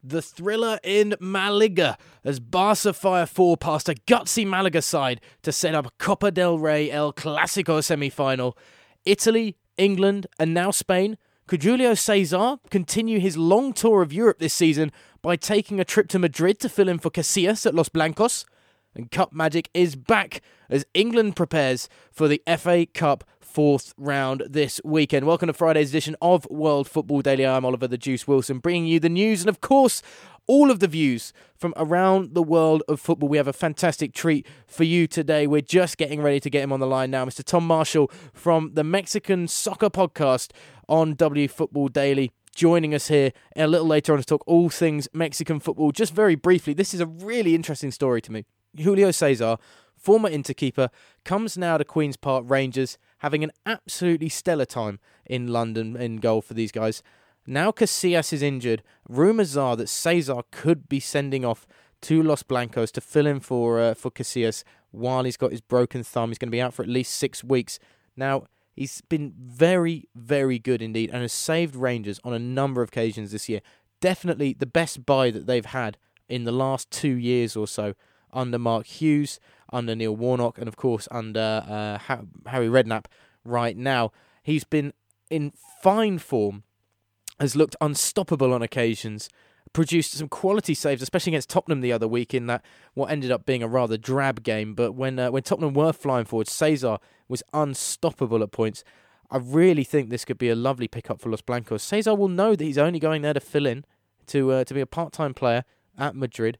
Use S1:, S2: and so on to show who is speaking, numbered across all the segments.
S1: The thriller in Malaga as Barca fire 4 past a gutsy Malaga side to set up a Copa del Rey El Clasico semi-final. Italy, England and now Spain. Could Julio Cesar continue his long tour of Europe this season by taking a trip to Madrid to fill in for Casillas at Los Blancos? And Cup magic is back as England prepares for the FA Cup fourth round this weekend. Welcome to Friday's edition of World Football Daily. I'm Oliver the Juice Wilson, bringing you the news and, of course, all of the views from around the world of football. We have a fantastic treat for you today. We're just getting ready to get him on the line now. Mr. Tom Marshall from the Mexican Soccer Podcast on W Football Daily, joining us here a little later on to talk all things Mexican football. Just very briefly, this is a really interesting story to me. Julio Cesar, former Inter keeper, comes now to Queen's Park Rangers, having an absolutely stellar time in London in goal for these guys. Now Casillas is injured. Rumours are that Cesar could be sending off to Los Blancos to fill in for Casillas while he's got his broken thumb. He's going to be out for at least 6 weeks. Now, he's been very, very good indeed and has saved Rangers on a number of occasions this year. Definitely the best buy that they've had in the last 2 years or so, under Mark Hughes, under Neil Warnock, and of course under Harry Redknapp right now. He's been in fine form, has looked unstoppable on occasions, produced some quality saves, especially against Tottenham the other week in that what ended up being a rather drab game. But when Tottenham were flying forward, Cesar was unstoppable at points. I really think this could be a lovely pickup for Los Blancos. Cesar will know that he's only going there to fill in, to be a part-time player at Madrid.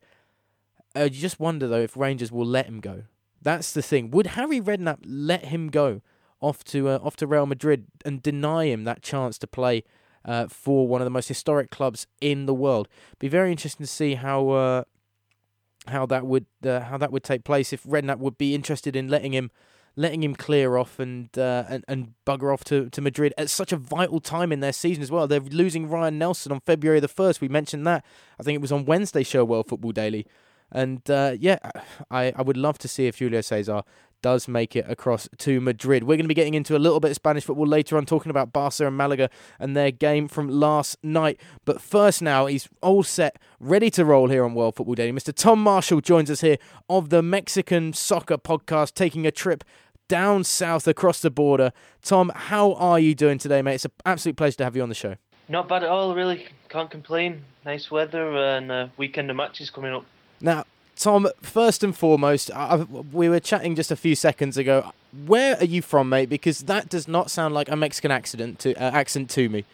S1: You just wonder, though, if Rangers will let him go. That's the thing. Would Harry Redknapp let him go off to Real Madrid and deny him that chance to play for one of the most historic clubs in the world? Be very interesting to see how that would take place, if Redknapp would be interested in letting him clear off and bugger off to Madrid at such a vital time in their season as well. They're losing Ryan Nelson on February the 1st. We mentioned that. I think it was on Wednesday's show, World Football Daily. And I would love to see if Julio Cesar does make it across to Madrid. We're going to be getting into a little bit of Spanish football later on, talking about Barca and Malaga and their game from last night. But first now, he's all set, ready to roll here on World Football Daily. Mr. Tom Marshall joins us here of the Mexican Soccer Podcast, taking a trip down south across the border. Tom, how are you doing today, mate? It's an absolute pleasure to have you on the show.
S2: Not bad at all, really. Can't complain. Nice weather and weekend of matches coming up.
S1: Now, Tom, first and foremost, we were chatting just a few seconds ago. Where are you from, mate? Because that does not sound like a Mexican accent to me.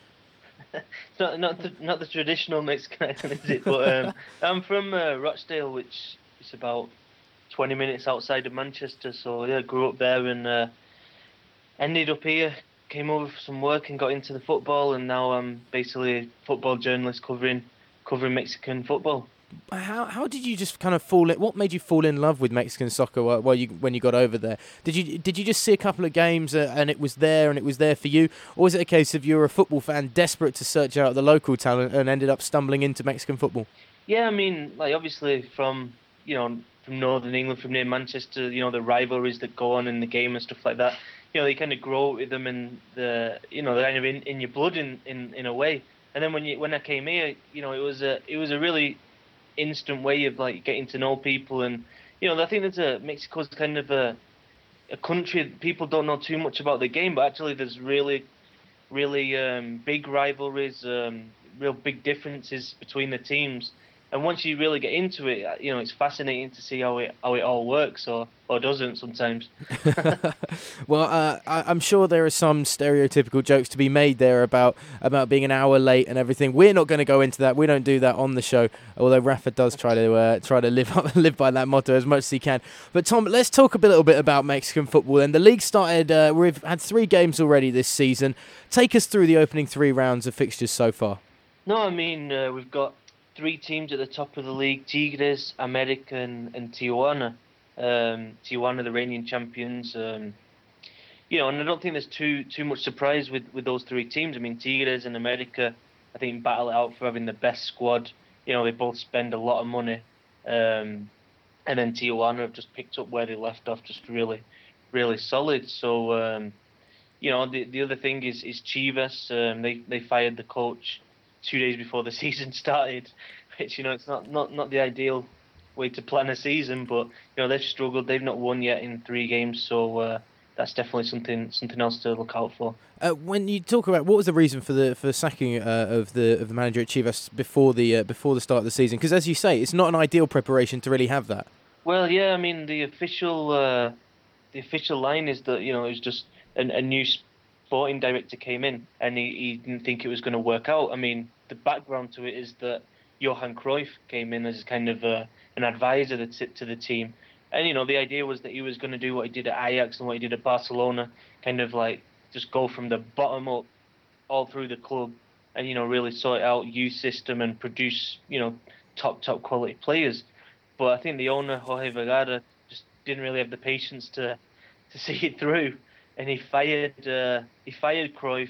S2: Not the traditional Mexican accent, is it? But I'm from Rochdale, which is about 20 minutes outside of Manchester. So yeah, grew up there and ended up here. Came over for some work and got into the football, and now I'm basically a football journalist covering Mexican football.
S1: How did you just kind of fall in? What made you fall in love with Mexican soccer when you got over there? Did you just see a couple of games and it was there for you, or was it a case of you were a football fan desperate to search out the local talent and ended up stumbling into Mexican football?
S2: Yeah, I mean, like obviously from Northern England, from near Manchester, the rivalries that go on in the game and stuff like that. They kind of grow with them and they're kind of in your blood in a way. And then when I came here, it was a really instant way of like getting to know people, and I think Mexico's kind of a country that people don't know too much about the game, but actually there's really big rivalries, real big differences between the teams. And once you really get into it, it's fascinating to see how it all works or doesn't sometimes.
S1: Well, I'm sure there are some stereotypical jokes to be made there about being an hour late and everything. We're not going to go into that. We don't do that on the show, although Rafa does try to live by that motto as much as he can. But Tom, let's talk a little bit about Mexican football. And the league started. We've had 3 games already this season. Take us through the opening 3 rounds of fixtures so far.
S2: No, I mean we've got 3 teams at the top of the league: Tigres, America, and Tijuana. Tijuana, the reigning champions. And I don't think there's too much surprise with those 3 teams. I mean, Tigres and America, I think, battle it out for having the best squad. They both spend a lot of money. And then Tijuana have just picked up where they left off, just really, really solid. So, the other thing is Chivas. They fired the coach 2 days before the season started, which it's not the ideal way to plan a season. But they've struggled. They've not won yet in 3 games, so that's definitely something else to look out for.
S1: When you talk about what was the reason for sacking of the manager at Chivas before the start of the season, because as you say, it's not an ideal preparation to really have that.
S2: Well, yeah, I mean the official line is that it was just a new sporting director came in and he didn't think it was going to work out. I mean, the background to it is that Johan Cruyff came in as kind of an advisor to the team, and the idea was that he was going to do what he did at Ajax and what he did at Barcelona, kind of like just go from the bottom up all through the club, and really sort out youth system and produce top quality players. But I think the owner Jorge Vergara just didn't really have the patience to see it through, and he fired Cruyff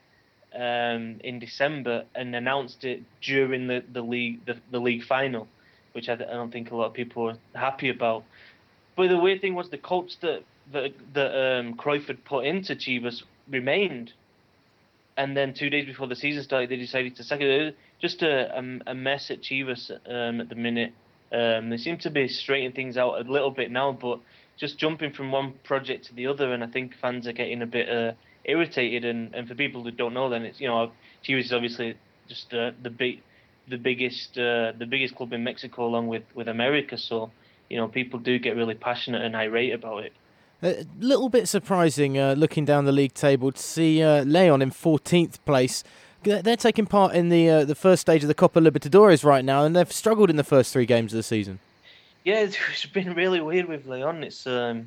S2: in December and announced it during the league final, which I don't think a lot of people were happy about. But the weird thing was the coach that Cruyff had put into Chivas remained, and then 2 days before the season started, they decided to sack it. Just a mess at Chivas at the minute. They seem to be straightening things out a little bit now, but just jumping from one project to the other, and I think fans are getting a bit irritated. And for people who don't know, then it's Chivas is obviously just the biggest club in Mexico, along with America. So people do get really passionate and irate about it.
S1: A little bit surprising looking down the league table to see Leon in 14th place. They're taking part in the first stage of the Copa Libertadores right now, and they've struggled in the first 3 games of the season.
S2: Yeah, it's been really weird with Leon. It's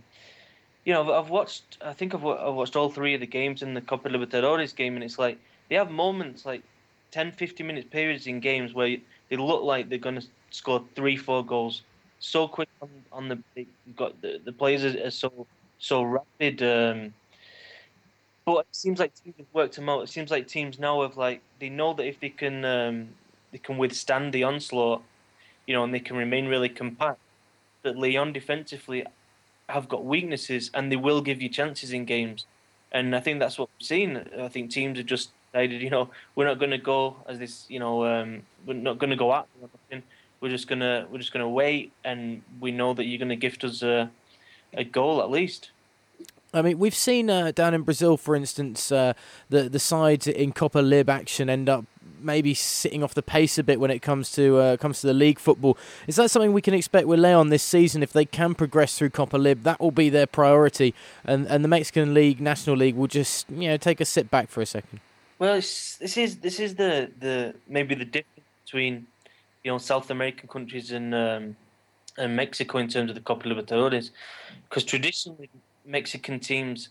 S2: I've watched all 3 of the games in the Copa Libertadores game, and it's like they have moments like 10-15 minute periods in games where they look like they're going to score 3-4 goals so quick on the. You've got the players are so rapid. But it seems like teams have worked them out. It seems like teams now have they know that if they can withstand the onslaught, and they can remain really compact. That Leon defensively have got weaknesses, and they will give you chances in games. And I think that's what we've seen. I think teams have just decided, we're not going to go as this, we're not going to go at them. We're just gonna wait, and we know that you're going to gift us a goal at least.
S1: I mean, we've seen down in Brazil, for instance, the sides in Copa Lib action end up maybe sitting off the pace a bit when it comes to the league football. Is that something we can expect with Leon this season? If they can progress through Copa Lib, that will be their priority, and the Mexican League, National League, will just take a sit back for a second.
S2: Well, this is the maybe the difference between South American countries and Mexico in terms of the Copa Libertadores, because traditionally Mexican teams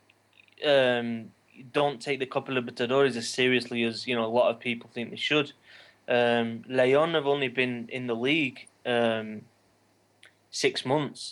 S2: don't take the Copa Libertadores as seriously as a lot of people think they should. Leon have only been in the league 6 months,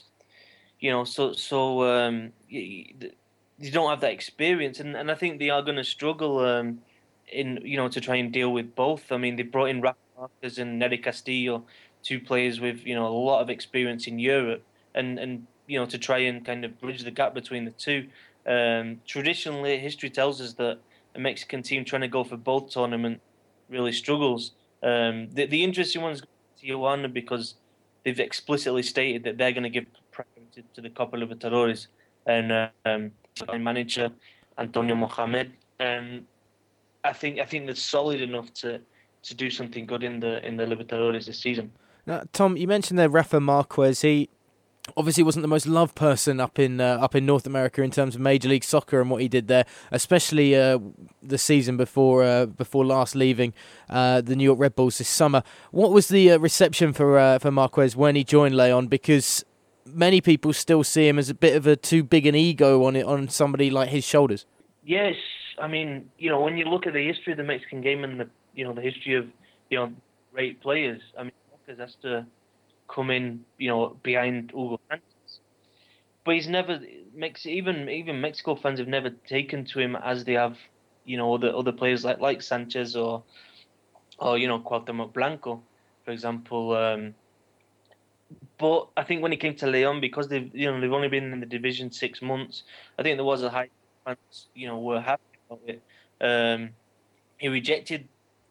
S2: so you don't have that experience, and I think they are going to struggle in to try and deal with both. I mean, they brought in Rafa Marquez and Nery Castillo, 2 players with a lot of experience in Europe, and to try and kind of bridge the gap between the two. Traditionally, history tells us that a Mexican team trying to go for both tournament really struggles. The interesting one is Tijuana, because they've explicitly stated that they're going to give priority to the Copa Libertadores, and manager Antonio Mohamed. I think they're solid enough to do something good in the Libertadores this season.
S1: Now, Tom, you mentioned there Rafa Marquez. He obviously wasn't the most loved person up in North America in terms of Major League Soccer and what he did there, especially the season before last leaving the New York Red Bulls this summer. What was the reception for Marquez when he joined Leon? Because many people still see him as a bit of a too big an ego on somebody like his shoulders.
S2: Yes, I mean, when you look at the history of the Mexican game and the history of great players, I mean, Marquez has to come in, behind Hugo Sanchez. But he's never even Mexico fans have never taken to him as they have, other players like Sanchez or Cuauhtemoc Blanco, for example. But I think when he came to Leon, because they've only been in the division 6 months, I think there was a high fans were happy about it. He rejected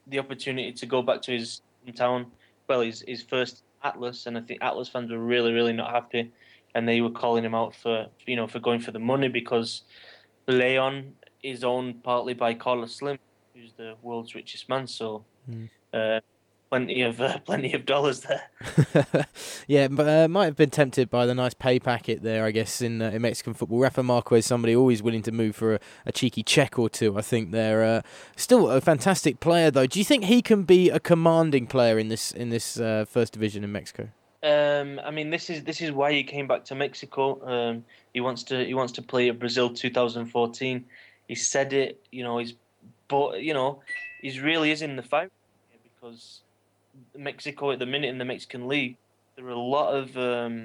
S2: the opportunity to go back to his hometown. Well, his first Atlas, and I think Atlas fans were really, really not happy, and they were calling him out for for going for the money because Leon is owned partly by Carlos Slim, who's the world's richest man. So uh, plenty of dollars there.
S1: Yeah, but might have been tempted by the nice pay packet there, I guess, in Mexican football. Rafa Marquez, somebody always willing to move for a cheeky check or two. I think they're still a fantastic player, though. Do you think he can be a commanding player in this first division in Mexico?
S2: I mean, this is why he came back to Mexico. He wants to play at Brazil 2014. He said it, but he's really is in the fight because Mexico at the minute in the Mexican league, there are a lot of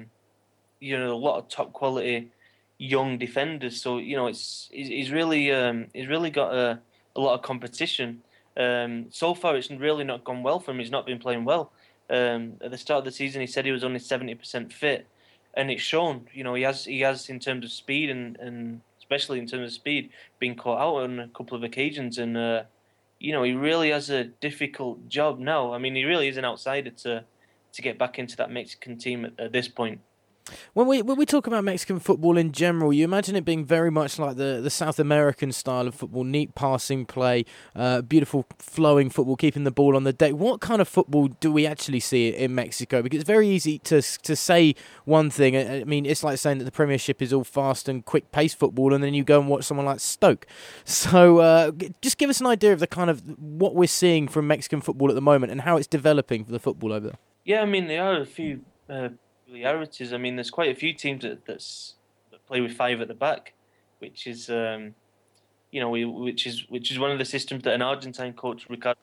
S2: a lot of top quality young defenders. So he's really got a lot of competition. So far, it's really not gone well for him. He's not been playing well. At the start of the season, he said he was only 70% fit, and it's shown. He has in terms of speed and especially in terms of speed, been caught out on a couple of occasions, and he really has a difficult job now. I mean, he really is an outsider to get back into that Mexican team at this point.
S1: When we talk about Mexican football in general, you imagine it being very much like the South American style of football: neat passing play, beautiful flowing football, keeping the ball on the deck. What kind of football do we actually see in Mexico? Because it's very easy to say one thing. I mean, it's like saying that the Premiership is all fast and quick paced football, and then you go and watch someone like Stoke. So just give us an idea of the kind of what we're seeing from Mexican football at the moment and how it's developing for the football over there.
S2: Yeah, I mean, there are a few peculiarities. I mean, there's quite a few teams that play with five at the back, which is which is one of the systems that an Argentine coach Ricardo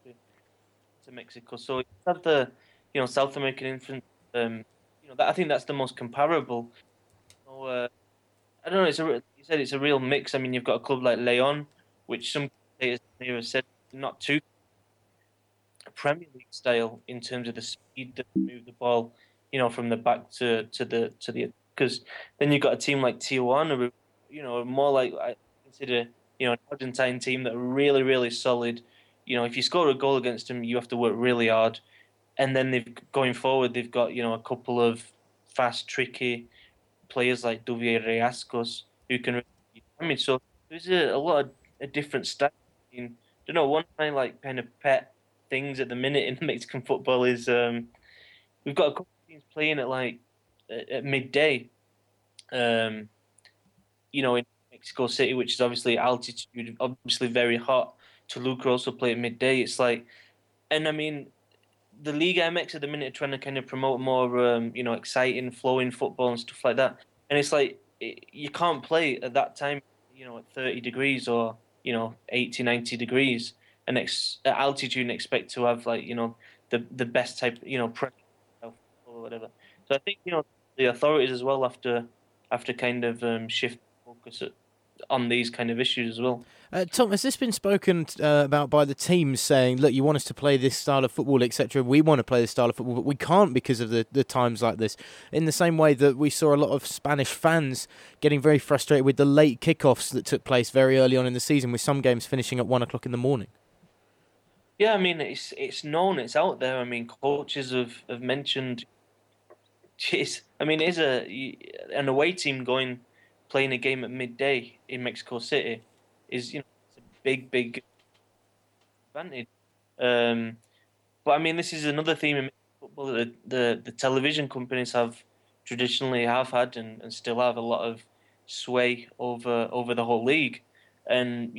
S2: to Mexico. So you have the South American influence. I think that's the most comparable. So, I don't know. You said it's a real mix. I mean, you've got a club like Leon, which some players here have said not too Premier League style in terms of the speed that move the ball, from the back to the because then you've got a team like Tijuana, more like I consider an Argentine team that are really really solid. If you score a goal against them, you have to work really hard, and then going forward they've got a couple of fast tricky players like Duvier Riascos who can. I mean, so there's a lot of different styles. I mean, I don't know. One of my kind of pet things at the minute in Mexican football is we've got a couple of teams playing at midday. In Mexico City, which is obviously altitude, obviously very hot. Toluca also play at midday. It's like, and I mean, the Liga MX at the minute are trying to kind of promote more, exciting, flowing football and stuff like that. And it's like you can't play at that time, at 30 degrees or 80, 90 degrees, and at altitude and expect to have the best type, pressure or whatever. So I think the authorities as well have to kind of shift focus on these kind of issues as well.
S1: Tom, has this been spoken about by the teams saying, look, you want us to play this style of football, etc. We want to play this style of football, but we can't because of the times like this. In the same way that we saw a lot of Spanish fans getting very frustrated with the late kickoffs that took place very early on in the season, with some games finishing at 1 o'clock in the morning.
S2: Yeah, I mean, it's known, it's out there. I mean, coaches have mentioned. Jeez, I mean, an away team playing a game at midday in Mexico City is it's a big advantage. But I mean, this is another theme in football that the television companies have traditionally have had and still have a lot of sway over the whole league, and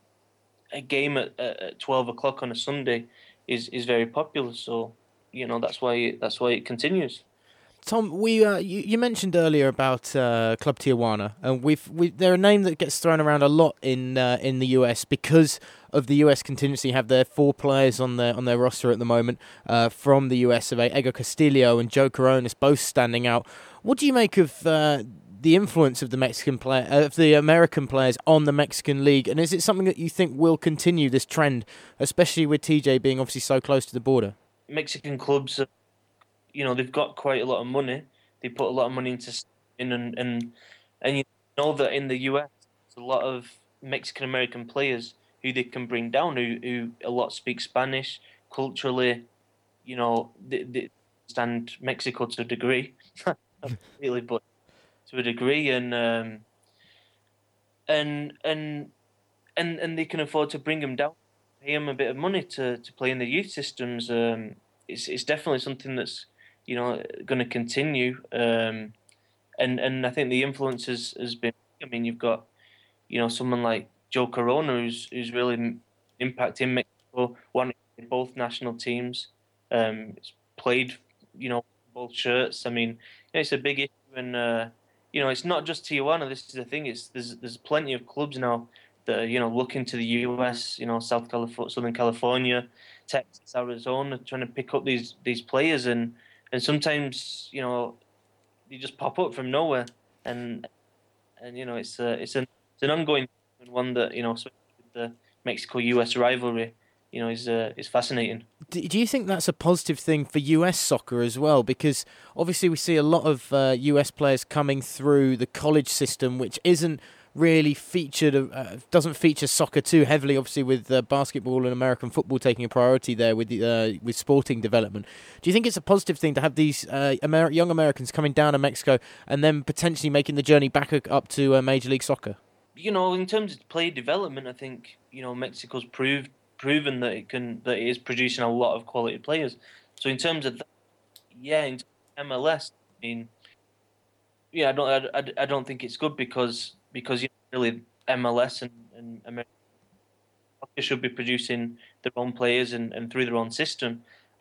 S2: a game at 12 o'clock on a Sunday is very popular. So that's why it continues.
S1: Tom, you mentioned earlier about Club Tijuana, and they're a name that gets thrown around a lot in the US because of the US contingency. Have their 4 players on their roster at the moment from the US of A, Ego Castillo and Joe Coronis, both standing out. What do you make of the influence of the American players on the Mexican league, and is it something that you think will continue this trend, especially with TJ being obviously so close to the border?
S2: Mexican clubs, they've got quite a lot of money. They put a lot of money into and you know that in the US, there's a lot of Mexican American players who they can bring down, who a lot speak Spanish culturally. They understand Mexico to a degree, not really, but to a degree, and they can afford to bring them down, pay them a bit of money to play in the youth systems. It's definitely something that's going to continue. And I think the influence has been. I mean, you've got someone like Joe Corona who's really impacting Mexico. Won both national teams. It's played both shirts. I mean, it's a big issue, and it's not just Tijuana. This is the thing. There's plenty of clubs now that are looking to the US. Southern California, Texas, Arizona, trying to pick up these players, and sometimes they just pop up from nowhere, and it's an ongoing one that especially with the Mexico-US rivalry, is fascinating.
S1: Do you think that's a positive thing for US soccer as well? Because obviously we see a lot of US players coming through the college system, which isn't really featured, doesn't feature soccer too heavily, obviously with basketball and American football taking a priority there with sporting development. Do you think it's a positive thing to have these young Americans coming down to Mexico and then potentially making the journey back up to Major League Soccer?
S2: In terms of player development, I think Mexico's proven that it is producing a lot of quality players. So in terms of that, in MLS, I mean, I don't think it's good because really MLS and America should be producing their own players and through their own system.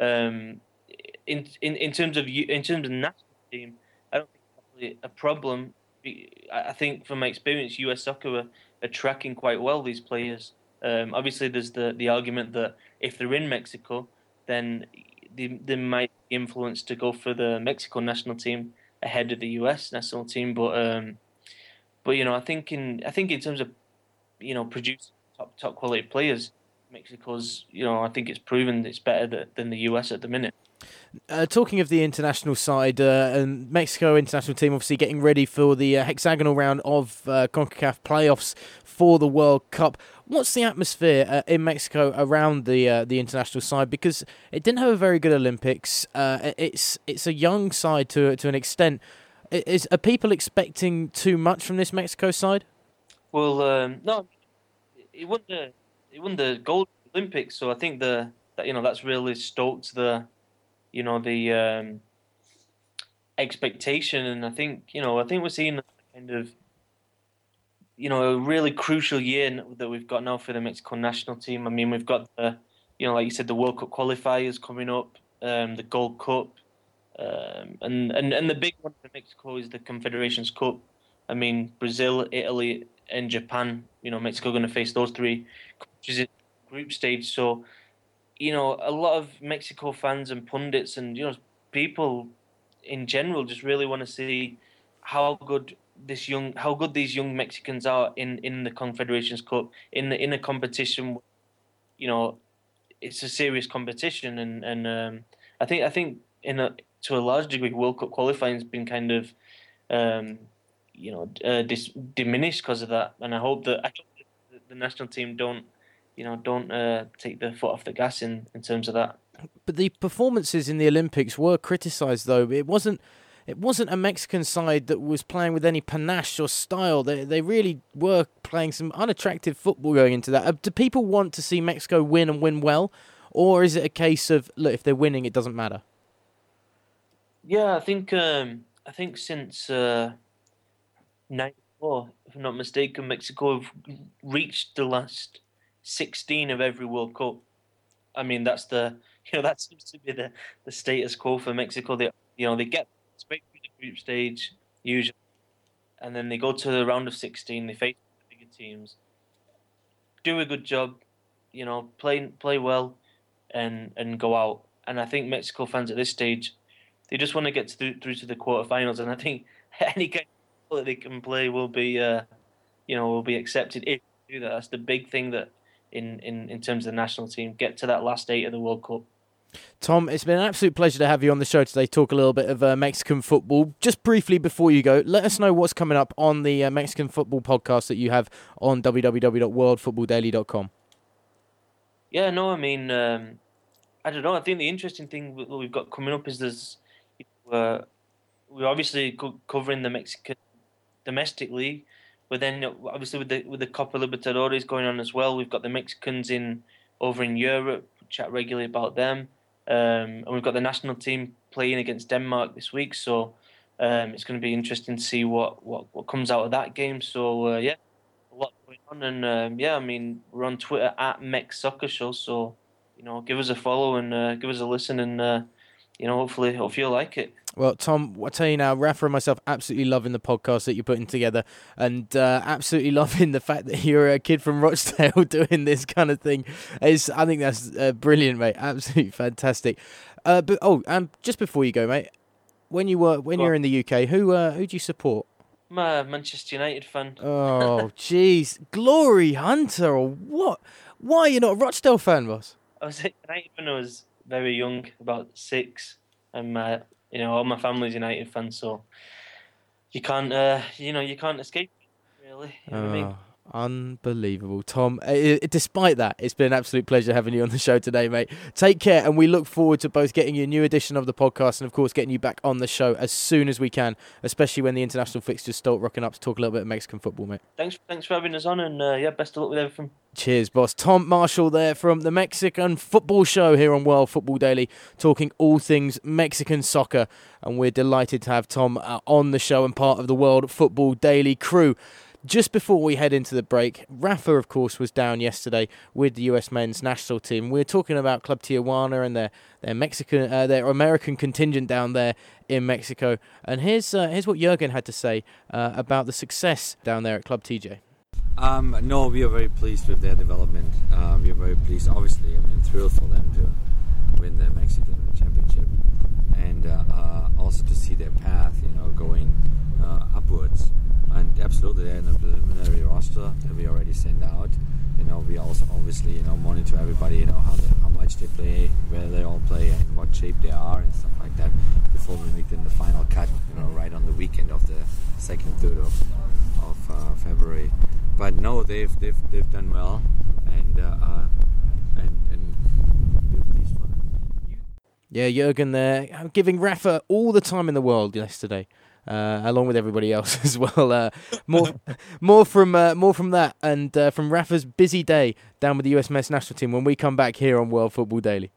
S2: In terms of the national team, I don't think it's really a problem. I think from my experience, US soccer are tracking quite well these players. Obviously, there's the argument that if they're in Mexico, then they might be influenced to go for the Mexico national team ahead of the US national team. But I think in terms of producing top quality players, Mexico's I think it's proven it's better than the US at the minute.
S1: Talking of the international side, and Mexico international team obviously getting ready for the hexagonal round of CONCACAF playoffs for the World Cup. What's the atmosphere in Mexico around the international side? Because it didn't have a very good Olympics. It's a young side to an extent. Are people expecting too much from this Mexico side?
S2: Well, no, it won the gold Olympics, so I think that's really stoked the expectation, and I think we're seeing kind of a really crucial year that we've got now for the Mexico national team. I mean, we've got the like you said, the World Cup qualifiers coming up, the Gold Cup, and the big one for Mexico is the Confederations Cup. I mean, Brazil, Italy, and Japan. Mexico are going to face those three countries in group stage. So, a lot of Mexico fans and pundits and people in general just really want to see how good these young Mexicans are in the Confederations Cup, in a competition. It's a serious competition, and I think to a large degree, World Cup qualifying has been kind of diminished because of that. And I hope that the national team don't take the foot off the gas in terms of that.
S1: But the performances in the Olympics were criticised, though. It wasn't a Mexican side that was playing with any panache or style. They really were playing some unattractive football going into that. Do people want to see Mexico win and win well? Or is it a case of, look, if they're winning, it doesn't matter?
S2: Yeah, I think since 94, if I'm not mistaken, Mexico have reached the last 16 of every World Cup. I mean, that seems to be the status quo for Mexico. They get straight through the group stage usually, and then they go to the round of 16. They face the bigger teams, do a good job, play well, and go out. And I think Mexico fans at this stage, they just want to get through to the quarterfinals. And I think any kind of ball that they can play will be accepted if they do that. That's the big thing that in terms of the national team, get to that last 8 of the World Cup.
S1: Tom, it's been an absolute pleasure to have you on the show today, talk a little bit of Mexican football. Just briefly before you go, let us know what's coming up on the Mexican football podcast that you have on www.worldfootballdaily.com.
S2: Yeah, no, I mean, I don't know. I think the interesting thing that we've got coming up is uh, we're obviously covering the Mexican domestic league, but then obviously with the Copa Libertadores going on as well, we've got the Mexicans in over in Europe. We chat regularly about them, and we've got the national team playing against Denmark this week. So it's going to be interesting to see what comes out of that game. So yeah, a lot going on, and yeah, I mean we're on Twitter at Mex Soccer Show. So give us a follow and give us a listen, and hopefully you'll like it.
S1: Well, Tom, I tell you now, Rafa and myself absolutely loving the podcast that you're putting together, and absolutely loving the fact that you're a kid from Rochdale doing this kind of thing. I think that's brilliant, mate. Absolutely fantastic. Just before you go, mate, when you're in the UK, who do you support?
S2: I'm a Manchester United fan.
S1: Oh, jeez, Glory Hunter or what? Why are you not a Rochdale fan, boss?
S2: I was at United when I was very young, about 6, and all my family's United fans, so you can't, you can't escape, really. You know what I mean?
S1: Unbelievable, Tom. Despite that, it's been an absolute pleasure having you on the show today, mate. Take care, and we look forward to both getting you a new edition of the podcast and, of course, getting you back on the show as soon as we can, especially when the international fixtures start rocking up to talk a little bit of Mexican football, mate.
S2: Thanks for having us on, and yeah, best of luck with everything.
S1: Cheers, boss. Tom Marshall there from the Mexican Football Show here on World Football Daily, talking all things Mexican soccer, and we're delighted to have Tom on the show and part of the World Football Daily crew. Just before we head into the break, Rafa, of course, was down yesterday with the US men's national team. We were talking about Club Tijuana and their American contingent down there in Mexico. And here's what Jurgen had to say about the success down there at Club TJ.
S3: No, we are very pleased with their development. We are very pleased, obviously. Thrilled for them to win the Mexican championship, and also to see their path, going upwards. And absolutely, they're in the preliminary roster that we already sent out. We also obviously monitor everybody, how much they play, where they all play, and what shape they are, and stuff like that before we make them the final cut. Right on the weekend of the 2nd, 3rd of February. But no, they've done well, and we're pleased for them.
S1: Yeah, Jurgen there, giving Rafa all the time in the world yesterday. Along with everybody else as well. More from that and from Rafa's busy day down with the US men's national team when we come back here on World Football Daily.